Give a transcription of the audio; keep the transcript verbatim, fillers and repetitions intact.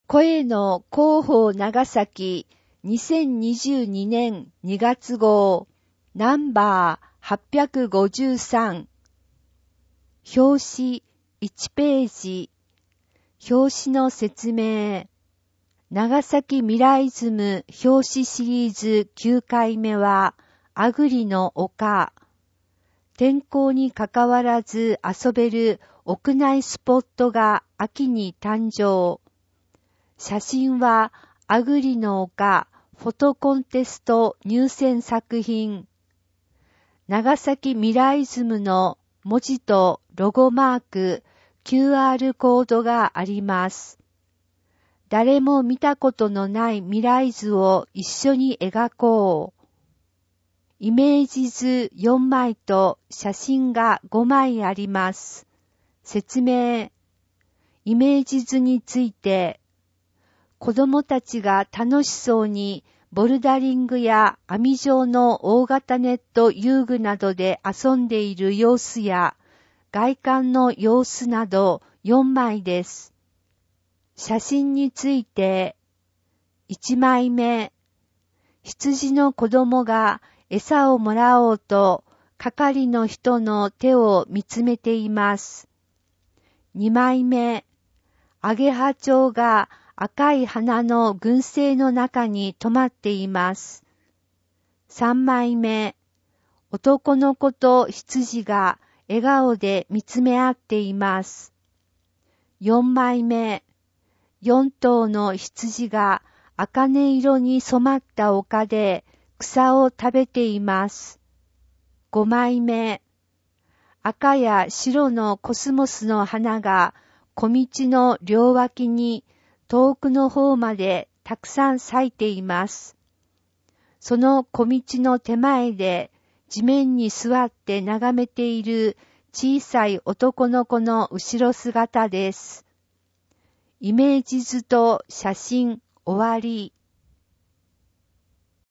声の広報長崎にせんにじゅうにねんにがつ号ナンバーはっぴゃくごじゅうさん表紙いちページ表紙の説明長崎未来ズム表紙シリーズきゅうかいめはあぐりの丘天候にかかわらず遊べる屋内スポットが秋に誕生写真はあぐりの丘フォトコンテスト入選作品長崎未来ズムの文字とロゴマーク キューアール コードがあります誰も見たことのない未来図を一緒に描こうイメージ図よんまいと写真がごまいあります説明イメージ図について子供たちが楽しそうにボルダリングや網状の大型ネット遊具などで遊んでいる様子や外観の様子などよんまいです。写真についていちまいめ羊の子供が餌をもらおうと係の人の手を見つめています。にまいめアゲハチョウが赤い花の群生の中に止まっています。さんまいめ、男の子と羊が笑顔で見つめ合っています。よんまいめ、よんとうの羊が茜色に染まった丘で草を食べています。ごまいめ、赤や白のコスモスの花が小道の両脇に遠くの方までたくさん咲いています。その小道の手前で地面に座って眺めている小さい男の子の後ろ姿です。イメージ図と写真終わり。